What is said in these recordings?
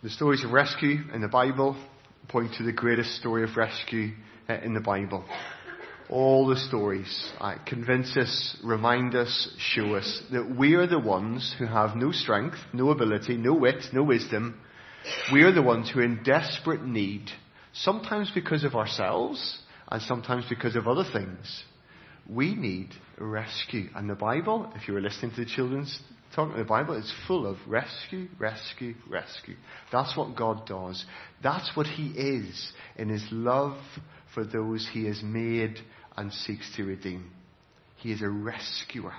The stories of rescue in the Bible point to the greatest story of rescue in the Bible. All the stories convince us, remind us, show us that we are the ones who have no strength, no ability, no wit, no wisdom. We are the ones who are in desperate need, sometimes because of ourselves and sometimes because of other things. We need a rescue. And the Bible, if you were listening to the children's talking, the Bible is full of rescue, rescue, rescue. That's what God does. That's what He is in His love for those He has made and seeks to redeem. He is a rescuer.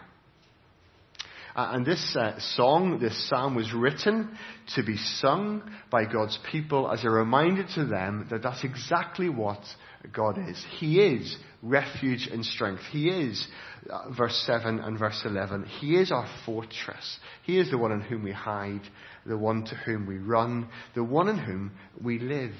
And this song, this psalm was written to be sung by God's people as a reminder to them that that's exactly what God is. He is refuge and strength. He is, verse 7 and verse 11, He is our fortress. He is the one in whom we hide, the one to whom we run, the one in whom we live.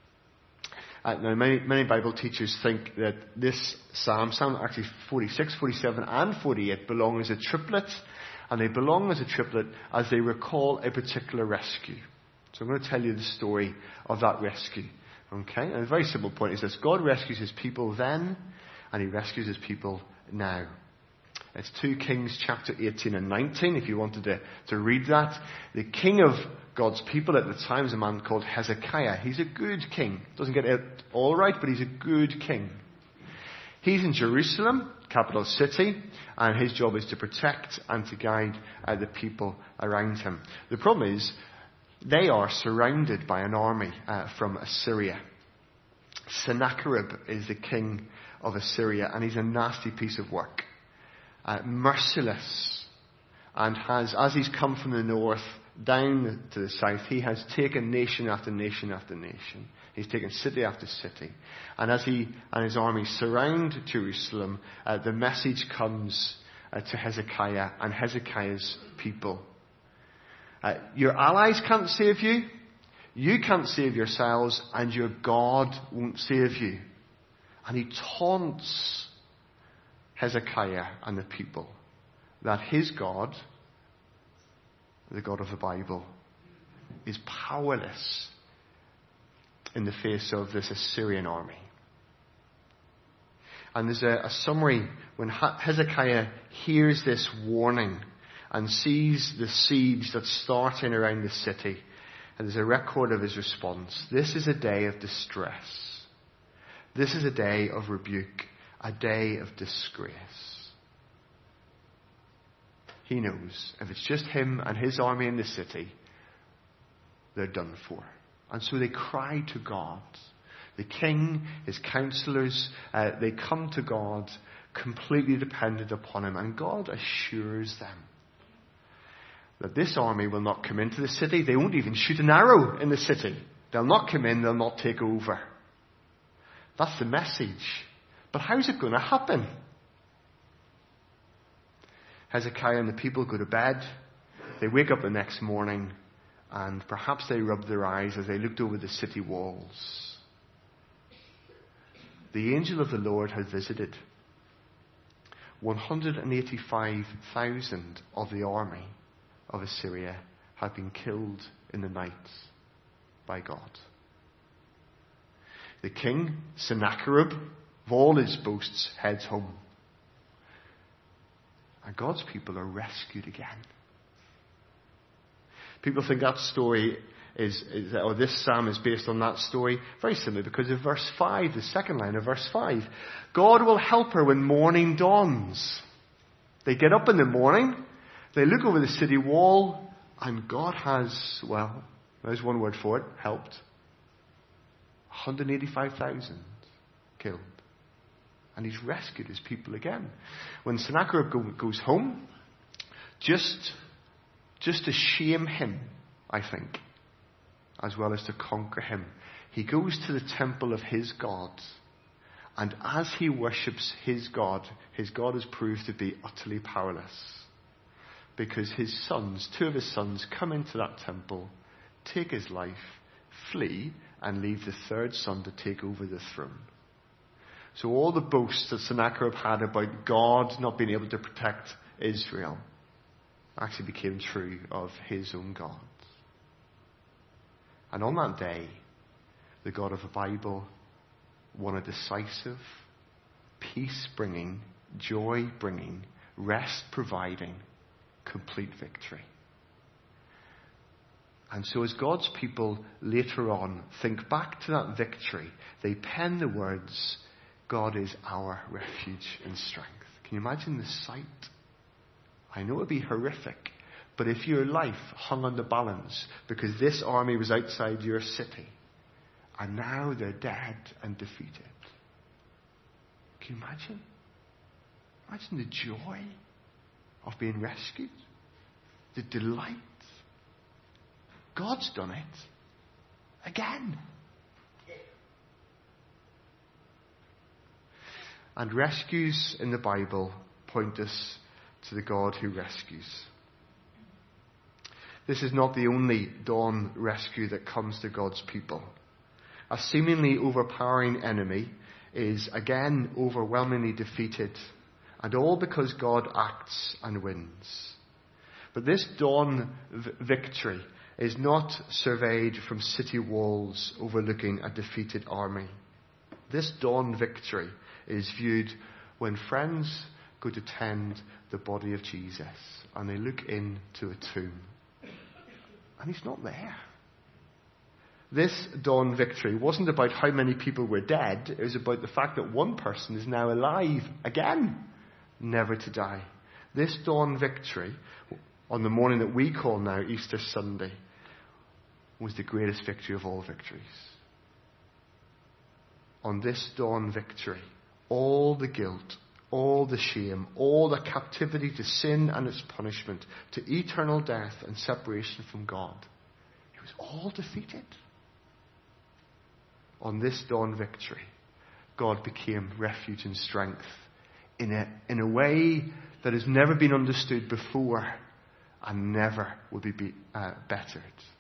Now, many Bible teachers think that this psalm actually 46, 47 and 48 belong as a triplet. And they belong as a triplet as they recall a particular rescue. So I'm going to tell you the story of that rescue. Okay? And a very simple point is this. God rescues His people then, and He rescues His people now. It's 2 Kings chapter 18 and 19, if you wanted to read that. The king of God's people at the time is a man called Hezekiah. He's a good king. Doesn't get it all right, but he's a good king. He's in Jerusalem, capital city, and his job is to protect and to guide the people around him. The problem is, they are surrounded by an army from Assyria. Sennacherib is the king of Assyria, and he's a nasty piece of work. Merciless, and as he's come from the north down to the south, he has taken nation after nation after nation. He's taken city after city. And as he and his army surround Jerusalem, the message comes to Hezekiah and Hezekiah's people. Your allies can't save you. You can't save yourselves, and your God won't save you. And he taunts Hezekiah and the people that his God, the God of the Bible, is powerless in the face of this Assyrian army. And there's a summary when Hezekiah hears this warning and sees the siege that's starting around the city. And there's a record of his response. This is a day of distress. This is a day of rebuke, a day of disgrace. He knows if it's just him and his army in the city, they're done for. And so they cry to God. The king, his counselors, they come to God completely dependent upon him. And God assures them that this army will not come into the city. They won't even shoot an arrow in the city. They'll not come in. They'll not take over. That's the message. But how's it going to happen? Hezekiah and the people go to bed. They wake up the next morning, and perhaps they rubbed their eyes as they looked over the city walls. The angel of the Lord had visited. 185,000 of the army of Assyria had been killed in the night by God. The king, Sennacherib, of all his boasts, heads home. And God's people are rescued again. People think that story or this psalm is based on that story. Very simply because of verse 5, the second line of verse 5. God will help her when morning dawns. They get up in the morning, they look over the city wall, and God has, well, there's one word for it, helped. 185,000 killed. And he's rescued his people again. When Sennacherib goes home, just to shame him, I think, as well as to conquer him, he goes to the temple of his God. And as he worships his God has proved to be utterly powerless. Because his sons, 2 of his sons, come into that temple, take his life, flee, and leave the 3rd son to take over the throne. So all the boasts that Sennacherib had about God not being able to protect Israel actually became true of his own God. And on that day, the God of the Bible won a decisive, peace-bringing, joy-bringing, rest-providing, complete victory. And so as God's people later on think back to that victory, they pen the words, God is our refuge and strength. Can you imagine the sight? I know it would be horrific, but if your life hung on the balance because this army was outside your city, and now they're dead and defeated. Can you imagine? Imagine the joy of being rescued. The delight. God's done it. Again. And rescues in the Bible point us to the God who rescues. This is not the only dawn rescue that comes to God's people. A seemingly overpowering enemy is again overwhelmingly defeated, and all because God acts and wins. But this dawn victory is not surveyed from city walls overlooking a defeated army. This dawn victory is viewed when friends go to tend the body of Jesus and they look into a tomb. And he's not there. This dawn victory wasn't about how many people were dead. It was about the fact that one person is now alive again, never to die. This dawn victory, on the morning that we call now Easter Sunday, was the greatest victory of all victories. On this dawn victory, all the guilt, all the shame, all the captivity to sin and its punishment, to eternal death and separation from God, it was all defeated. On this dawn victory, God became refuge and strength in a way that has never been understood before and never will be bettered.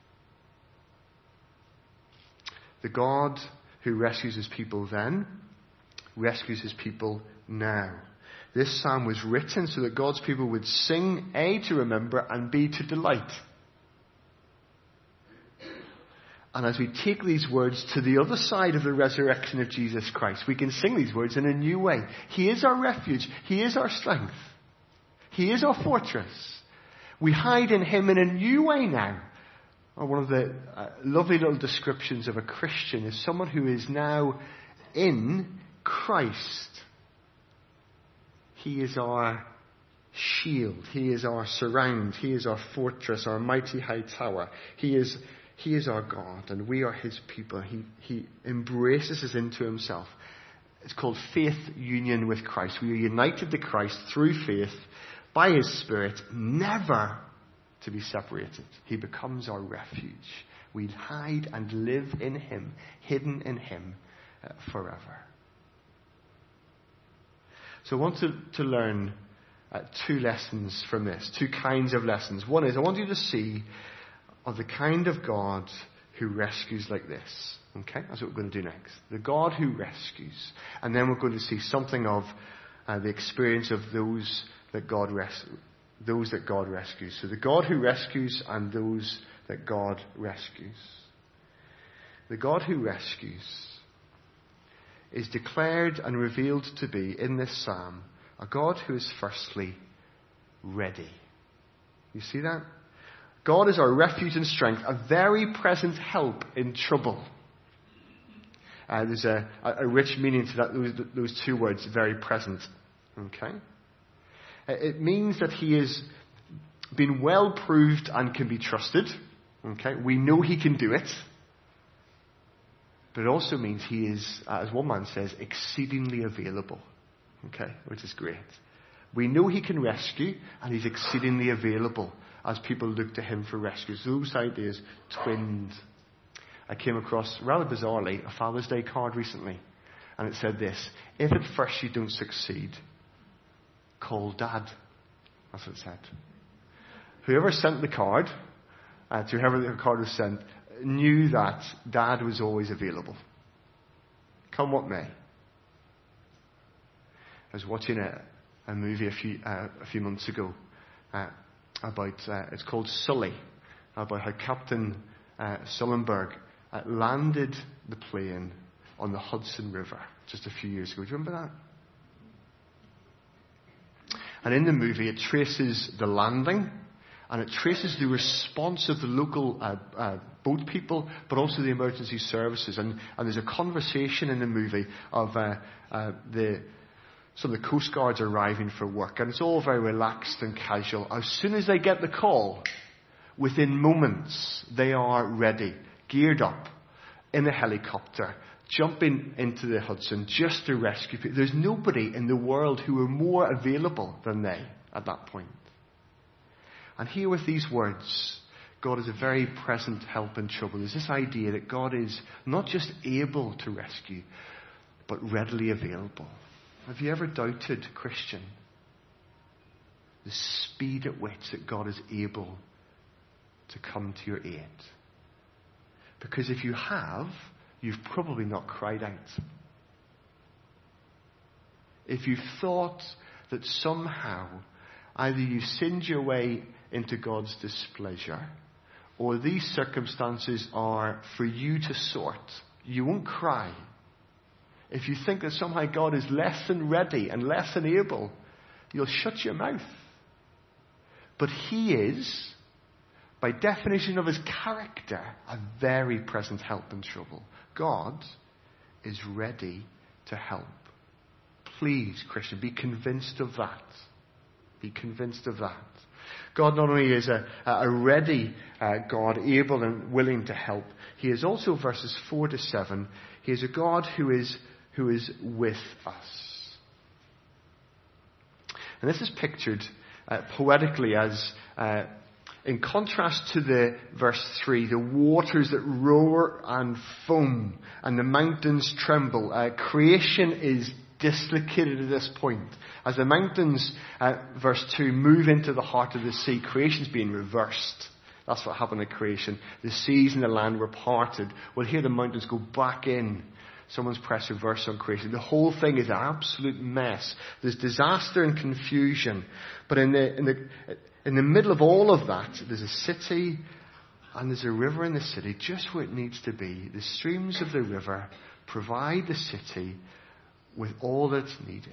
The God who rescues his people then rescues his people now. This psalm was written so that God's people would sing, A, to remember, and B, to delight. And as we take these words to the other side of the resurrection of Jesus Christ, we can sing these words in a new way. He is our refuge. He is our strength. He is our fortress. We hide in him in a new way now. One of the lovely little descriptions of a Christian is someone who is now in Christ. He is our shield. He is our surround. He is our fortress, our mighty high tower. He is our God, and we are his people. He embraces us into himself. It's called faith union with Christ. We are united to Christ through faith by his Spirit, never to be separated. He becomes our refuge. We hide and live in him, hidden in him forever. So I want to learn two lessons from this, two kinds of lessons. One is I want you to see of the kind of God who rescues like this. Okay? That's what we're going to do next. The God who rescues. And then we're going to see something of the experience of those that God rescues. So the God who rescues and those that God rescues. The God who rescues is declared and revealed to be, in this psalm, a God who is firstly ready. You see that? God is our refuge and strength, a very present help in trouble. There's a rich meaning to that, those two words, very present. Okay? It means that he has been well proved and can be trusted. Okay? We know he can do it. But it also means he is, as one man says, exceedingly available. Okay? Which is great. We know he can rescue, and he's exceedingly available as people look to him for rescue. Those ideas twinned. I came across, rather bizarrely, a Father's Day card recently. And it said this: if at first you don't succeed, call Dad. That's what it said. Whoever sent the card, to whoever the card was sent, knew that Dad was always available. Come what may. I was watching a movie a few months ago about, it's called Sully, about how Captain Sullenberg landed the plane on the Hudson River just a few years ago. Do you remember that? And in the movie, it traces the landing, and it traces the response of the local boat people, but also the emergency services. And there's a conversation in the movie of some of the Coast Guards arriving for work, and it's all very relaxed and casual. As soon as they get the call, within moments, they are ready, geared up, in a helicopter, jumping into the Hudson just to rescue people. There's nobody in the world who are more available than they at that point. And here with these words, God is a very present help in trouble. There's this idea that God is not just able to rescue, but readily available. Have you ever doubted, Christian, the speed at which that God is able to come to your aid? Because if you have, you've probably not cried out. If you thought that somehow either you sinned your way into God's displeasure, or these circumstances are for you to sort, you won't cry. If you think that somehow God is less than ready and less than able, you'll shut your mouth. But He is, by definition of His character, a very present help in trouble. God is ready to help. Please, Christian, be convinced of that. Be convinced of that. God not only is a ready God, able and willing to help, He is also, verses 4 to 7, He is a God who is with us. And this is pictured poetically as, in contrast to the verse 3, the waters that roar and foam and the mountains tremble. Creation is dislocated at this point. As the mountains, verse 2, move into the heart of the sea, creation's being reversed. That's what happened at creation. The seas and the land were parted. Well, here the mountains go back in. Someone's pressed reverse on creation. The whole thing is an absolute mess. There's disaster and confusion. But in the middle of all of that, there's a city and there's a river in the city, just where it needs to be. The streams of the river provide the city with all that's needed.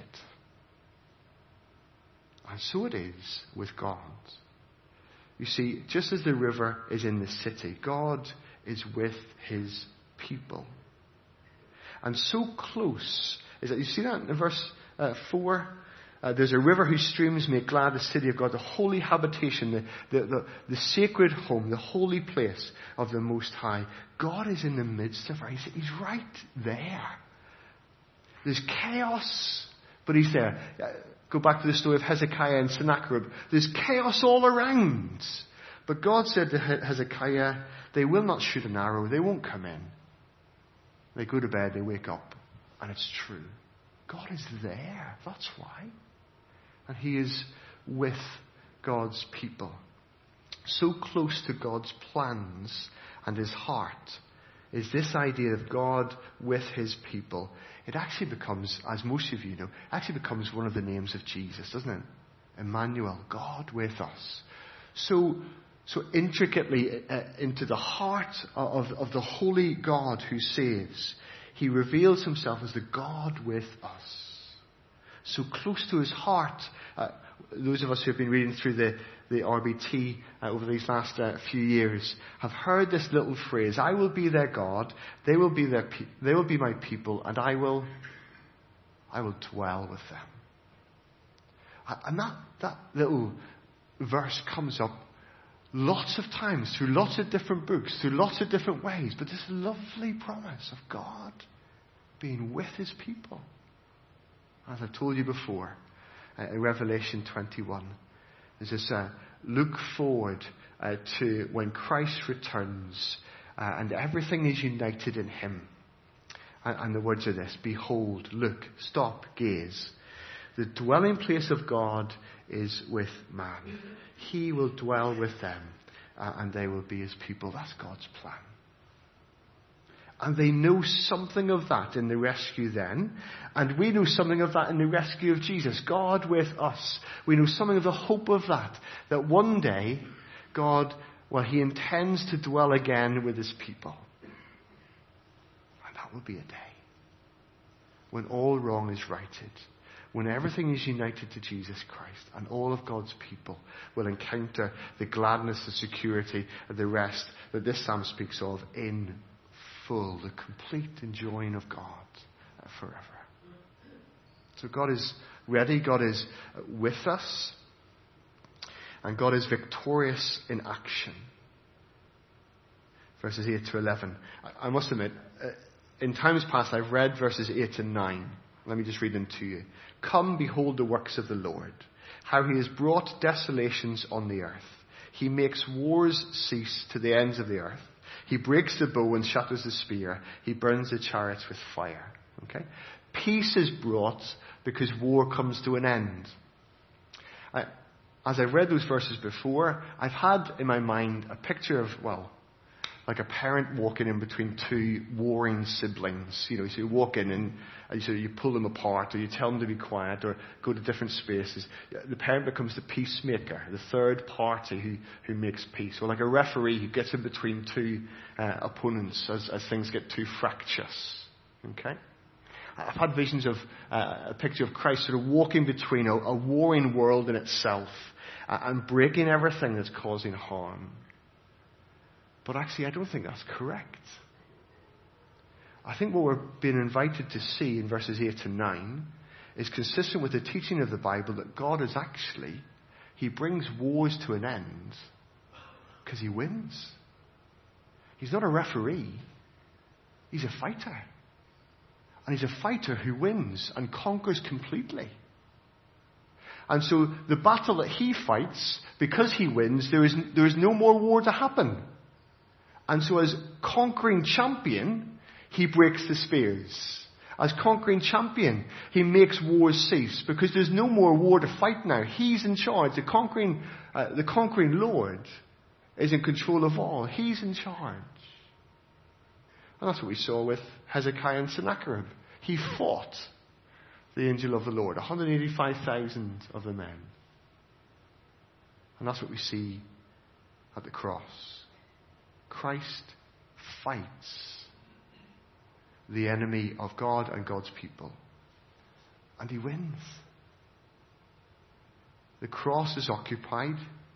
And so it is with God. You see, just as the river is in the city, God is with His people. And so close is that, you see that in verse 4? There's a river whose streams make glad the city of God, the holy habitation, the sacred home, the holy place of the Most High. God is in the midst of her. He's right there. There's chaos, but He's there. Go back to the story of Hezekiah and Sennacherib. There's chaos all around. But God said to Hezekiah, they will not shoot an arrow. They won't come in. They go to bed, they wake up, and it's true. God is there. That's why. And He is with God's people. So close to God's plans and His heart is this idea of God with His people. It actually becomes, as most of you know, actually becomes one of the names of Jesus, doesn't it? Emmanuel, God with us. So intricately into the heart of the holy God who saves, He reveals Himself as the God with us. So close to His heart. Those of us who have been reading through the RBT over these last few years have heard this little phrase: I will be their God, they will be my people, and I will dwell with them. And that little verse comes up lots of times, through lots of different books, through lots of different ways, but this lovely promise of God being with His people. As I've told you before, in Revelation 21, there's this look forward to when Christ returns and everything is united in Him. And the words are this: behold, look, stop, gaze. The dwelling place of God is with man. He will dwell with them, and they will be His people. That's God's plan. And they know something of that in the rescue then. And we know something of that in the rescue of Jesus. God with us. We know something of the hope of that. That one day, God, He intends to dwell again with His people. That will be a day when all wrong is righted, when everything is united to Jesus Christ, and all of God's people will encounter the gladness, the security, and the rest that this psalm speaks of in full, the complete enjoying of God forever. So God is ready, God is with us, and God is victorious in action. Verses 8 to 11. I must admit, in times past I've read verses 8 and 9. Let me just read them to you. Come, behold the works of the Lord, how he has brought desolations on the earth. He makes wars cease to the ends of the earth. He breaks the bow and shatters the spear. He burns the chariots with fire. Okay? Peace is brought because war comes to an end. As I've read those verses before, I've had in my mind a picture of, like a parent walking in between two warring siblings. So you walk in and you pull them apart, or you tell them to be quiet, or go to different spaces. The parent becomes the peacemaker, the third party who makes peace. Or like a referee who gets in between two opponents as things get too fractious. Okay? I've had visions of a picture of Christ sort of walking between a warring world in itself and breaking everything that's causing harm. But actually, I don't think that's correct. I think what we're being invited to see in verses 8 and 9 is consistent with the teaching of the Bible that God is actually, he brings wars to an end because he wins. He's not a referee. He's a fighter. And he's a fighter who wins and conquers completely. And so the battle that he fights, because he wins, there is no more war to happen. And so as conquering champion, he breaks the spears. As conquering champion, he makes wars cease because there's no more war to fight now. He's in charge. The conquering Lord is in control of all. He's in charge. And that's what we saw with Hezekiah and Sennacherib. He fought the angel of the Lord, 185,000 of the men. And that's what we see at the cross. Christ fights the enemy of God and God's people. And he wins. The cross is occupied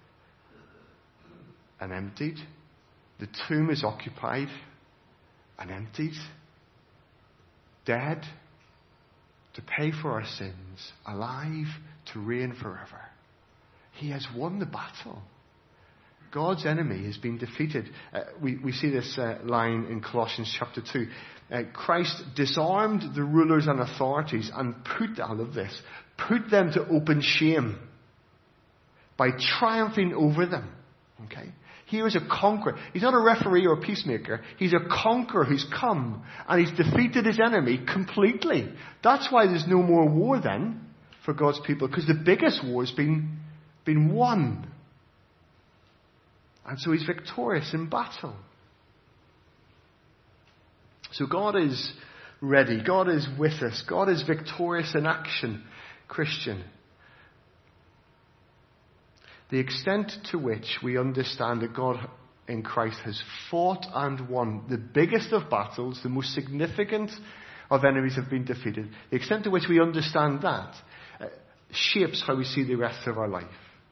and emptied. The tomb is occupied and emptied. Dead to pay for our sins. Alive to reign forever. He has won the battle. God's enemy has been defeated. We see this line in Colossians chapter 2. Christ disarmed the rulers and authorities and put them to open shame by triumphing over them. Okay? He is a conqueror. He's not a referee or a peacemaker. He's a conqueror who's come and he's defeated his enemy completely. That's why there's no more war then for God's people, because the biggest war has been won. And so he's victorious in battle. So God is ready. God is with us. God is victorious in action, Christian. The extent to which we understand that God in Christ has fought and won the biggest of battles, the most significant of enemies have been defeated, the extent to which we understand that shapes how we see the rest of our life.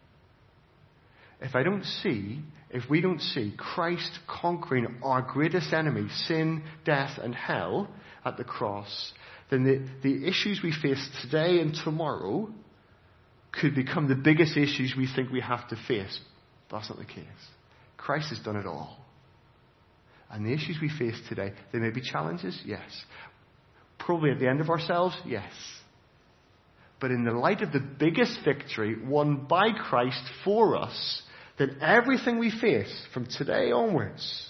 If we don't see Christ conquering our greatest enemy, sin, death, and hell at the cross, then the issues we face today and tomorrow could become the biggest issues we think we have to face. But that's not the case. Christ has done it all. And the issues we face today, they may be challenges, yes. Probably at the end of ourselves, yes. But in the light of the biggest victory won by Christ for us, then everything we face from today onwards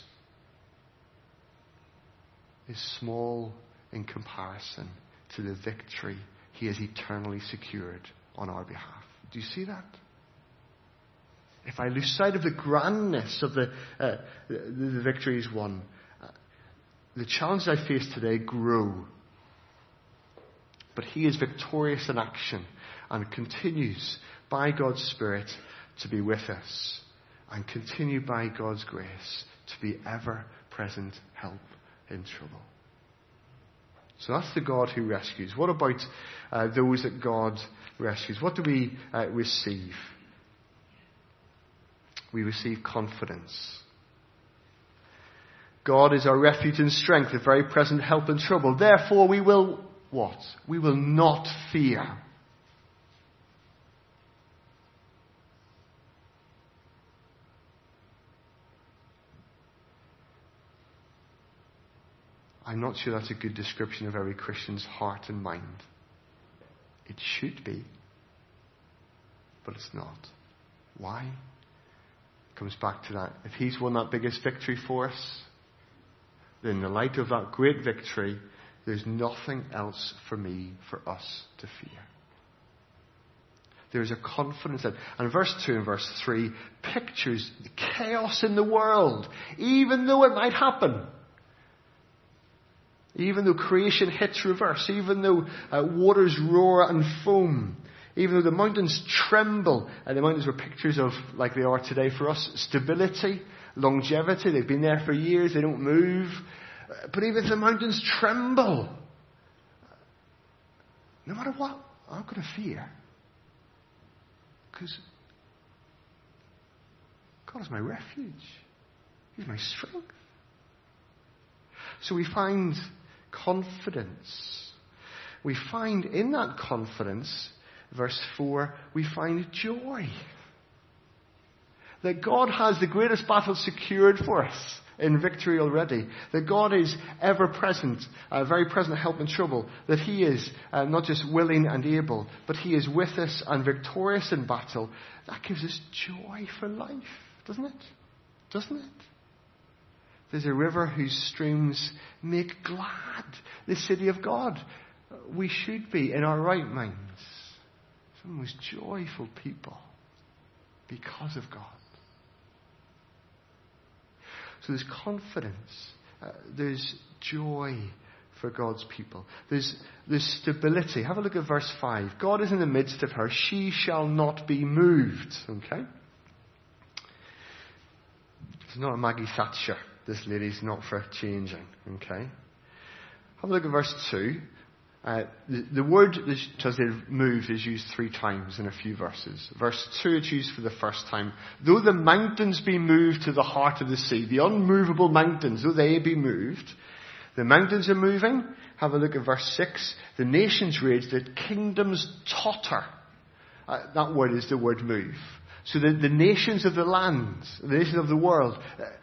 is small in comparison to the victory he has eternally secured on our behalf. Do you see that? If I lose sight of the grandness of the victory he's won, the challenges I face today grow. But he is victorious in action and continues by God's Spirit to be with us and continue by God's grace to be ever-present help in trouble. So that's the God who rescues. What about those that God rescues? What do we receive? We receive confidence. God is our refuge and strength, a very present help in trouble. Therefore we will what? We will not fear. I'm not sure that's a good description of every Christian's heart and mind. It should be, but it's not. Why? It comes back to that. If He's won that biggest victory for us, then in the light of that great victory, there's nothing else for us to fear. There's a confidence that, and verse 2 and verse 3 pictures the chaos in the world, even though it might happen. Even though creation hits reverse, even though waters roar and foam, even though the mountains tremble, and the mountains were pictures of, like they are today for us, stability, longevity. They've been there for years, they don't move. But even if the mountains tremble, no matter what, I'm not going to fear. Because God is my refuge. He's my strength. So we find confidence. We find in that confidence, verse 4, we find joy. That God has the greatest battle secured for us in victory already. That God is ever present, very present help in trouble. That He is not just willing and able, but He is with us and victorious in battle. That gives us joy for life, doesn't it? Doesn't it? There's a river whose streams make glad the city of God. We should be in our right minds. Some of the most joyful people because of God. So there's confidence. There's joy for God's people. There's stability. Have a look at verse 5. God is in the midst of her. She shall not be moved. Okay? It's not a Maggie Thatcher. This lady's not for changing. Okay? Have a look at verse 2. The word translated moved is used 3 times in a few verses. Verse 2 it's used for the first time. Though the mountains be moved to the heart of the sea, the unmovable mountains, though they be moved, the mountains are moving. Have a look at verse 6. The nations rage, the kingdoms totter. That word is the word move. So the nations of the land, the nations of the world,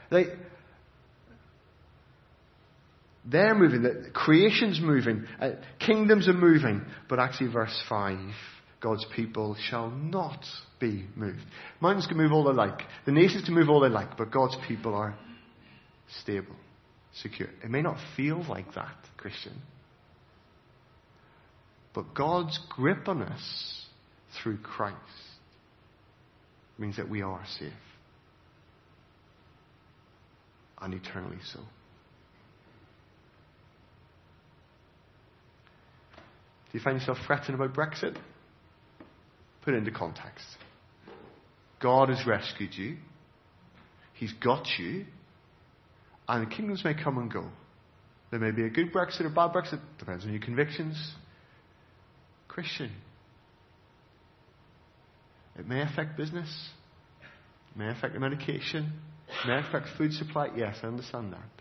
they're moving, the creation's moving, kingdoms are moving, but actually verse 5, God's people shall not be moved. Mountains can move all they like, the nations can move all they like, but God's people are stable, secure. It may not feel like that, Christian, but God's grip on us through Christ means that we are safe, and eternally so. Do you find yourself fretting about Brexit? Put it into context. God has rescued you. He's got you. And the kingdoms may come and go. There may be a good Brexit or bad Brexit. Depends on your convictions. Christian. It may affect business. It may affect the medication. It may affect food supply. Yes, I understand that.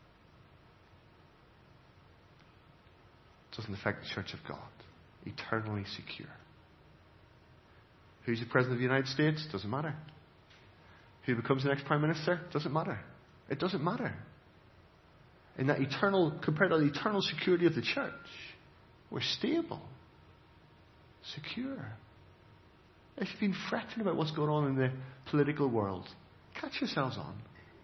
Doesn't affect the Church of God. Eternally secure. Who's the President of the United States? Doesn't matter. Who becomes the next Prime Minister? Doesn't matter. It doesn't matter. In that eternal, compared to the eternal security of the church, we're stable. Secure. If you've been fretting about what's going on in the political world, catch yourselves on.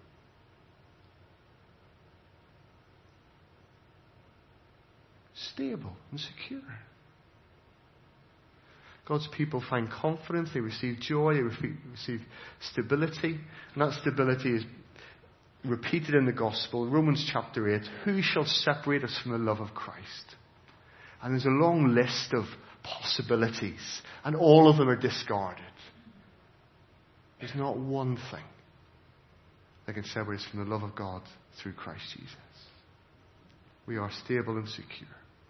Stable and secure. God's people find confidence, they receive joy, they receive stability, and that stability is repeated in the gospel. Romans chapter 8, who shall separate us from the love of Christ? And there's a long list of possibilities, and all of them are discarded. There's not one thing that can separate us from the love of God through Christ Jesus. We are stable and secure.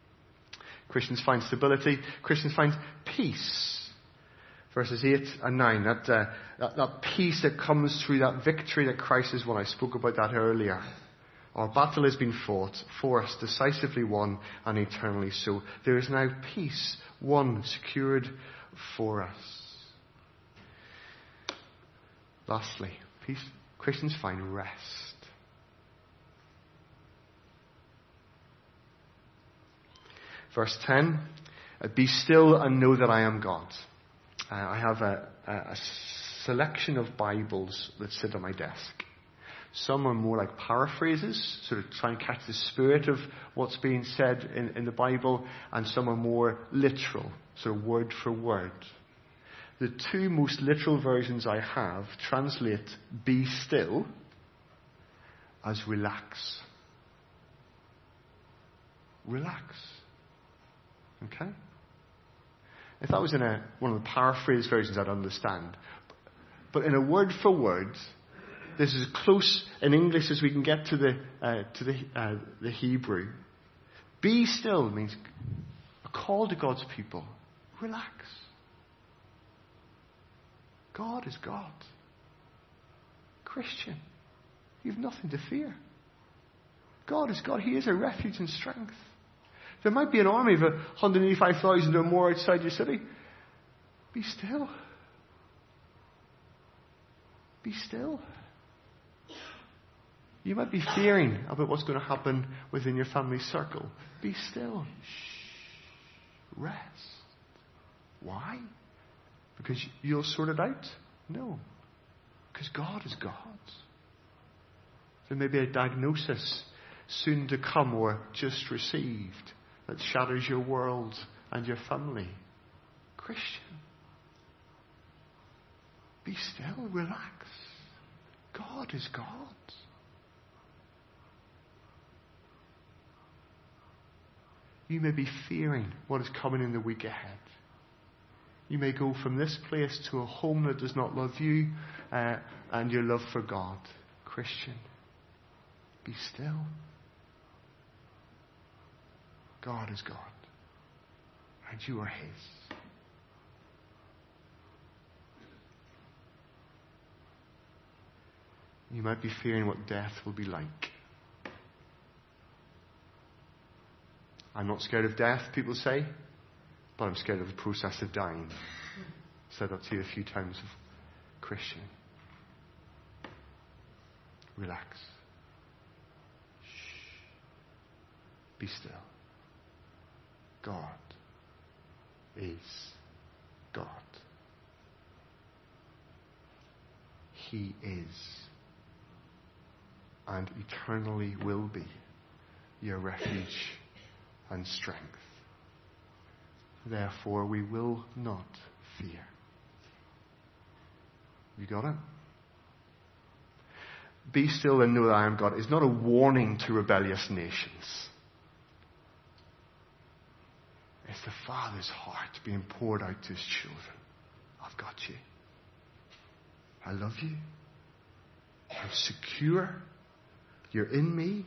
Christians find stability. Christians find peace. Verses 8 and 9, that peace that comes through that victory that Christ has won. I spoke about that earlier. Our battle has been fought for us, decisively won, and eternally so. There is now peace won, secured for us. Lastly, peace. Christians find rest. Verse 10, be still and know that I am God. I have a selection of Bibles that sit on my desk. Some are more like paraphrases, sort of try and catch the spirit of what's being said in the Bible, and some are more literal, sort of word for word. The two most literal versions I have translate be still as relax. Relax. Okay? If that was in one of the paraphrase versions, I'd understand. But in a word for word, this is as close in English as we can get to the Hebrew. Be still means a call to God's people. Relax. God is God. Christian, you have nothing to fear. God is God. He is a refuge and strength. There might be an army of 185,000 or more outside your city. Be still. Be still. You might be fearing about what's going to happen within your family circle. Be still. Shh. Rest. Why? Because you'll sort it out? No. Because God is God. There may be a diagnosis soon to come or just received that shatters your world and your family. Christian, be still, relax. God is God. You may be fearing what is coming in the week ahead. You may go from this place to a home that does not love you and your love for God. Christian, be still. God is God, and you are His. You might be fearing what death will be like. I'm not scared of death, people say, but I'm scared of the process of dying. I've said that to you a few times. Christian, relax. Shh. Be still. God is God. He is and eternally will be your refuge and strength. Therefore, we will not fear. You got it? Be still and know that I am God is not a warning to rebellious nations. It's the Father's heart being poured out to His children. I've got you. I love you. I'm secure. You're in me.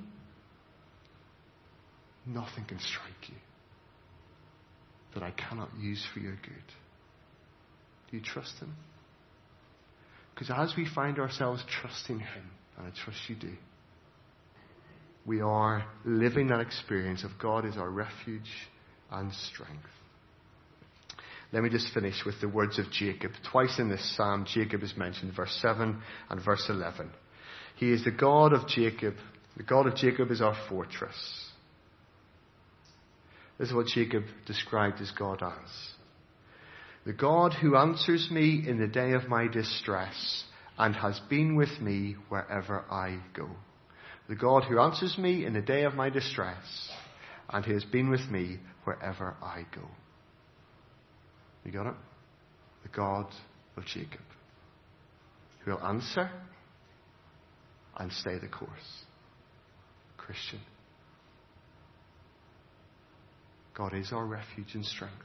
Nothing can strike you that I cannot use for your good. Do you trust Him? Because as we find ourselves trusting Him, and I trust you do, we are living that experience of God is our refuge and strength. Let me just finish with the words of Jacob. Twice in this psalm, Jacob is mentioned, verse 7 and verse 11. He is the God of Jacob. The God of Jacob is our fortress. This is what Jacob described his God as. The God who answers me in the day of my distress and has been with me wherever I go. The God who answers me in the day of my distress and who has been with me wherever I go. You got it? The God of Jacob, who will answer and stay the course. Christian, God is our refuge and strength.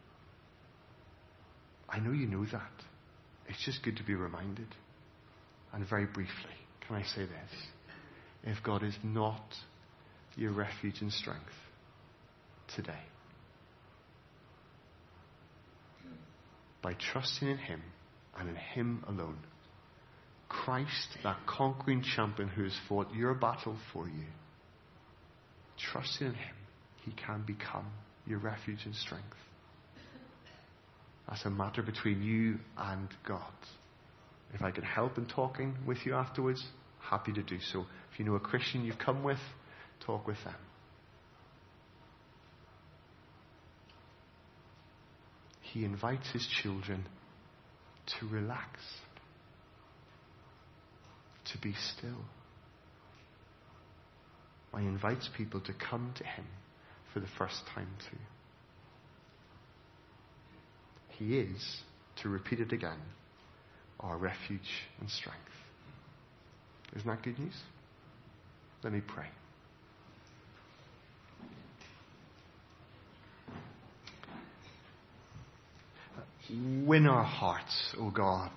I know you know that. It's just good to be reminded. And very briefly, can I say this? If God is not your refuge and strength today, by trusting in him and in him alone. Christ, that conquering champion who has fought your battle for you. Trusting in him, he can become your refuge and strength. That's a matter between you and God. If I can help in talking with you afterwards, happy to do so. If you know a Christian you've come with, talk with them. He invites his children to relax, to be still. He invites people to come to him for the first time too. He is, to repeat it again, our refuge and strength. Isn't that good news? Let me pray. Win our hearts, O God.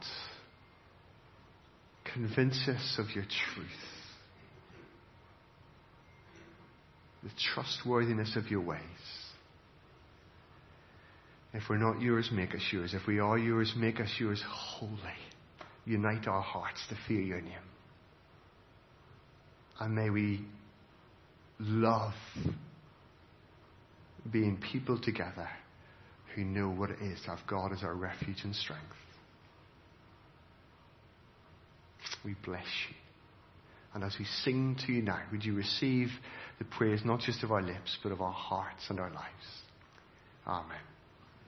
Convince us of your truth. The trustworthiness of your ways. If we're not yours, make us yours. If we are yours, make us yours wholly. Unite our hearts to fear your name. And may we love being people together who know what it is to have God as our refuge and strength. We bless you. And as we sing to you now, would you receive the praise not just of our lips, but of our hearts and our lives. Amen.